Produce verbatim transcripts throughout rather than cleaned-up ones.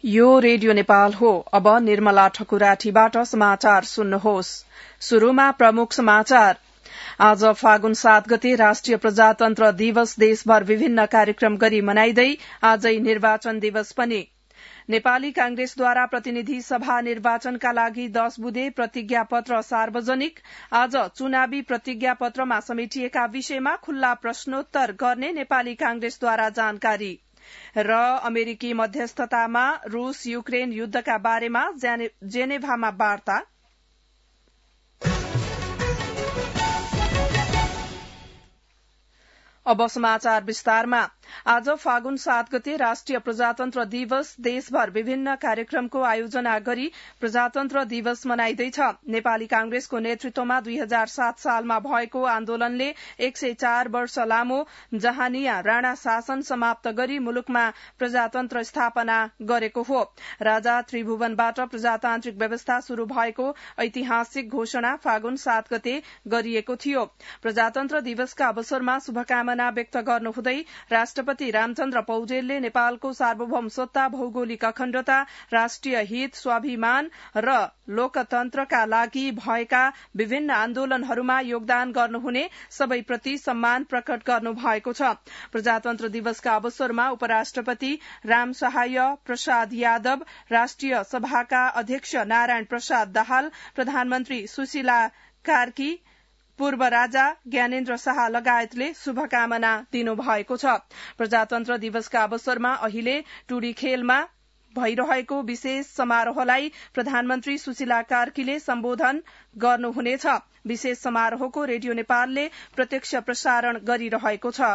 यो रेडियो नेपाल हो। अब निर्मला ठकुराठीबाट समाचार सुन्नुहोस्। शुरूमा प्रमुख समाचार। आज फागुन सात गते राष्ट्रिय प्रजातन्त्र दिवस देशभर विभिन्न कार्यक्रम गरी मनाइँदै आजै निर्वाचन दिवस पनि। नेपाली कांग्रेसद्वारा प्रतिनिधि सभा निर्वाचनका लागि दश बुँदे प्रतिज्ञा पत्र सार्वजनिक। आज चुनावी प्रतिज्ञा पत्रमा समेटिएका विषयमा खुल्ला प्रश्नोत्तर गर्ने नेपाली कांग्रेसद्वारा जानकारी। र अमेरिकी मध्यस्थतामा रूस युक्रेन युद्धका बारेमा जेनेभामा वार्ता। अब समाचार विस्तारमा। आज फागुन सात गते राष्ट्रिय प्रजातन्त्र दिवस देशभर विभिन्न कार्यक्रमको आयोजना गरी प्रजातन्त्र दिवस मनाइँदैछ। नेपाली कांग्रेसको नेतृत्वमा दुई हजार सात सालमा भएको आन्दोलनले एक सय चार वर्ष लामो जहानिया राणा शासन समाप्त गरी मुलुकमा प्रजातन्त्र स्थापना गरेको हो। राजा त्रिभुवनबाट प्रजातान्त्रिक व्यवस्था शुरू भएको ऐतिहासिक घोषणा फागुन सात गते गरिएको थियो। प्रजातन्त्र दिवसका अवसरमा शुभकामना व्यक्त गर्नुहुँदै राष्ट्रपति रामचन्द्र पौडेलले नेपालको सार्वभौम सत्ता, भौगोलिक अखण्डता, राष्ट्रिय हित, स्वाभिमान र लोकतन्त्रका लागि भएका विभिन्न आन्दोलनहरूमा योगदान गर्नुहुने सबैप्रति सम्मान प्रकट गर्नु भएको छ। प्रजातन्त्र दिवसका अवसरमा उपराष्ट्रपति रामसहाय प्रसाद यादव, राष्ट्रिय सभाका अध्यक्ष नारायण प्रसाद दाहाल, प्रधानमन्त्री सुशीला कार्की, पूर्व राजा ज्ञानेन्द्र शाह लगायतले शुभकामना दिनुभएको छ। प्रजातन्त्र दिवसका अवसरमा अहिले टुडी खेलमा भइरहेको विशेष समारोहलाई प्रधानमन्त्री सुशीला कार्कीले सम्बोधन गर्नुहुनेछ। विशेष समारोहको रेडियो नेपालले प्रत्यक्ष प्रसारण गरिरहेको छ।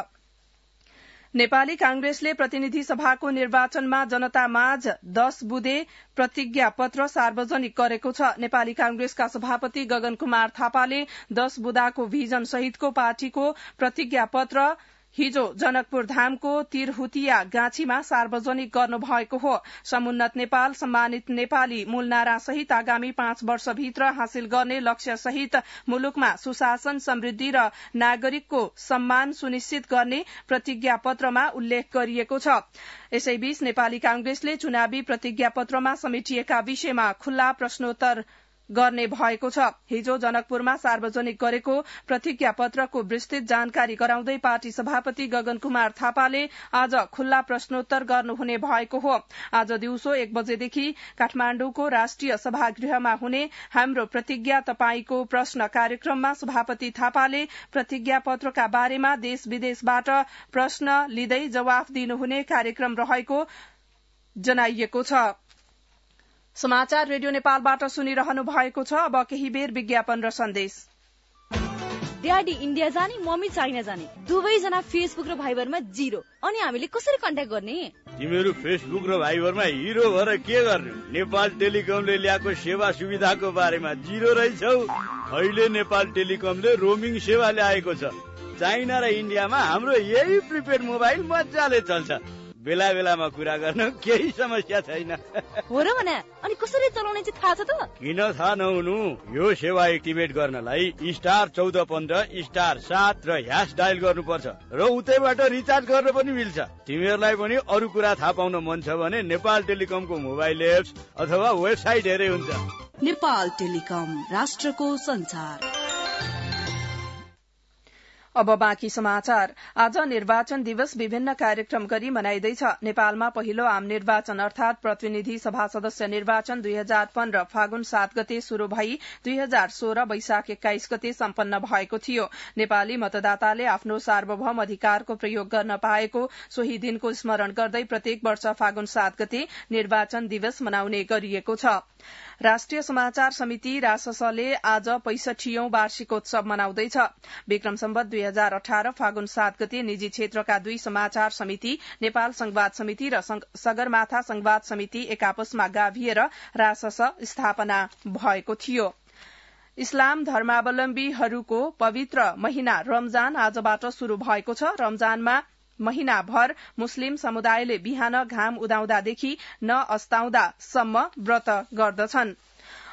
नेपाली कांग्रेसले प्रतिनिधि सभाको निर्वाचनमा जनतामाझ दश बुँदे प्रतिज्ञा पत्र सार्वजनिक गरेको छ। नेपाली कांग्रेसका सभापति गगन कुमार थापाले दश बुँदाको भिजन सहितको पार्टीको प्रतिज्ञा पत्र हिजो जनकपुर धामको तिरहुतिया गाछीमा सार्वजनिक गर्नु भएको हो। समुन्नत नेपाल, सम्मानित नेपाली मूल नारा सहित आगामी पाँच वर्षभित्र हासिल गर्ने लक्ष्य सहित मुलुकमा सुशासन, समृद्धि र नागरिकको सम्मान सुनिश्चित गर्ने प्रतिज्ञा पत्रमा उल्लेख गरिएको छ। यसैबीच नेपाली कांग्रेसले चुनावी प्रतिज्ञा पत्रमा समेटिएका विषयमा खुल्ला प्रश्नोत्तर गर्ने भएको छ। हिजो जनकपुरमा सार्वजनिक गरेको प्रतिज्ञा पत्रको विस्तृत जानकारी गराउँदै पार्टी सभापति गगन कुमार थापाले आज खुल्ला प्रश्नोत्तर गर्नुहुने भएको हो। आज दिउँसो एक बजेदेखि काठमाण्डुको राष्ट्रिय सभागृहमा हुने हाम्रो प्रतिज्ञा तपाईको प्रश्न कार्यक्रममा सभापति थापाले प्रतिज्ञा पत्रका बारेमा देश विदेशबाट प्रश्न लिँदै जवाफ दिनुहुने कार्यक्रम रहेको जनाइएको छ। समाचार रेडियो नेपालबाट सुनिरहनु भएको छ। अब केही बेर विज्ञापन र सन्देश। ड्याडी इन्डिया जाने, मम्मी चाइना जाने, दुवैजना फेसबुक र भाइबरमा जिरो। अनि हामीले कसरी कन्ट्याक्ट गर्ने? तिमीहरू फेसबुक र भाइबरमा हिरो भएर के गर्ने? नेपाल टेलिकमले ल्याएको सेवा सुविधाको बारेमा जिरो रहेछौ। अहिले नेपाल टेलिकमले रोमिङ सेवा ल्याएको छ। चाइना र इन्डियामा हाम्रो यही प्रिपेड मोबाइल मजाले चल्छ। बेला बेलामा कुरा गर्न केही समस्या छैन। हो र भने अनि कसरी चलाउने चाहिँ थाहा छ त? किन थाहा नहुनु? यो सेवा एक्टिभेट गर्नलाई स्टार चौध पन्ध्र स्टार सात र ह्यास डायल गर्नुपर्छ र उतैबाट रिचार्ज गर्न पनि मिल्छ। तिमीहरूलाई पनि अरू कुरा थाहा पाउन मन छ भने नेपाल टेलिकमको मोबाइल एप्स अथवा वेबसाइट हेरे हुन्छ। नेपाल टेलिकम, राष्ट्रको संचार। अब बाँकी समाचार। आज निर्वाचन दिवस विभिन्न कार्यक्रम गरी मनाइँदैछ। नेपालमा पहिलो आम निर्वाचन अर्थात प्रतिनिधि सभा सदस्य निर्वाचन दुई हजार पन्ध्र फागुन सात गते शुरू भई दुई हजार सोह्र वैशाख एक्काइस गते सम्पन्न भएको थियो। नेपाली मतदाताले आफ्नो सार्वभौम अधिकारको प्रयोग गर्न पाएको सोही दिनको स्मरण गर्दै प्रत्येक वर्ष फागुन सात गते निर्वाचन दिवस मनाउने गरिएको छ। राष्ट्रिय समाचार समिति राससले आज पैंसठीऔं वार्षिकोत्सव मनाउँदैछ। विक्रम सम्वत दुई हजार अठार फागुन सात गते निजी क्षेत्रका दुई समाचार समिति नेपाल संवाद समिति र सगरमाथा संवाद समिति एक आपसमा गाभिएर रासस स्थापना भएको थियो। इस्लाम धर्मावलम्बीहरूको पवित्र महिना रमजान आजबाट शुरू भएको छ। रमजानमा महिनाभर मुस्लिम समुदायले बिहान घाम उदाउँदादेखि न अस्ताउँदासम्म व्रत गर्दछन्।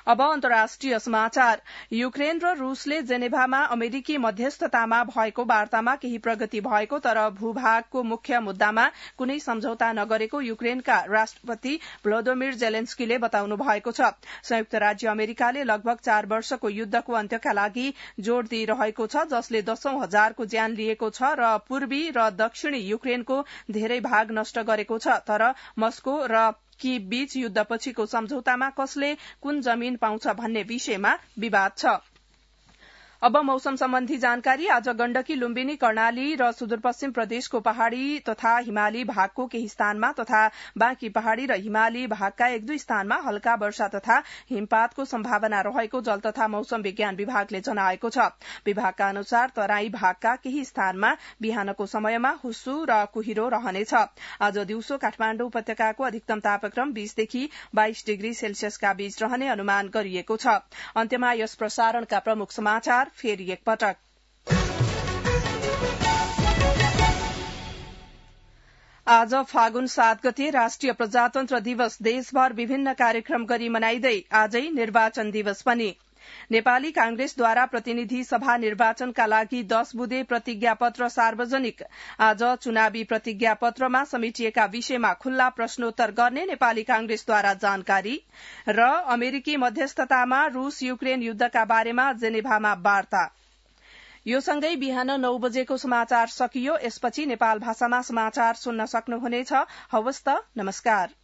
अब अन्तर्राष्ट्रिय समाचार। युक्रेन र रूसले जेनेभामा अमेरिकी मध्यस्थतामा भएको वार्तामा केही प्रगति भएको तर भूभागको मुख्य मुद्दामा कुनै सम्झौता नगरेको युक्रेनका राष्ट्रपति भ्लोदिमिर जेलेन्स्कीले बताउनु भएको छ। संयुक्त राज्य अमेरिकाले लगभग चार वर्षको युद्धको अन्त्यका लागि जोड़ दिइरहेको छ, जसले दशौं हजारको ज्यान लिएको छ र पूर्वी र दक्षिणी युक्रेनको धेरै भाग नष्ट गरेको छ। तर मस्को र कि बीच युद्धपछिको सम्झौतामा कसले कुन जमीन पाउँछ भन्ने विषयमा विवाद छ। अब मौसम सम्बन्धी जानकारी। आज गण्डकी, लुम्बिनी, कर्णाली र सुदूरपश्चिम प्रदेशको पहाड़ी तथा हिमाली भागको केही स्थानमा तथा बाँकी पहाड़ी र हिमाली भागका एक दुई स्थानमा हल्का वर्षा तथा हिमपातको सम्भावना रहेको जल तथा मौसम विज्ञान विभागले जनाएको छ। विभागका अनुसार तराई भागका केही स्थानमा बिहानको समयमा हुस्सु र कुहिरो रहनेछ। आज दिउँसो काठमाण्डु उपत्यकाको अधिकतम तापक्रम बीसदेखि बाइस डिग्री सेल्सियसका बीच रहने अनुमान गरिएको छ। अन्त्यमा यस प्रसारणका प्रमुख समाचार फेरि एकपटक। आज फागुन सात गते राष्ट्रिय प्रजातन्त्र दिवस। देशभर विभिन्न कार्यक्रम गरी मनाइँदै आजै निर्वाचन दिवस पनि। नेपाली कांग्रेसद्वारा प्रतिनिधि सभा निर्वाचनका लागि दश बुँदे प्रतिज्ञा पत्र सार्वजनिक। आज चुनावी प्रतिज्ञा पत्रमा समेटिएका विषयमा खुल्ला प्रश्नोत्तर गर्ने नेपाली कांग्रेसद्वारा जानकारी र अमेरिकी मध्यस्थतामा रूस युक्रेन युद्धका बारेमा जेनेभामा वार्ता। यो सँगै बिहान नौ बजेको समाचार सकियो। यसपछि नेपाल भाषामा समाचार सुन्न सक्नुहुनेछ। हवस् त, नमस्कार।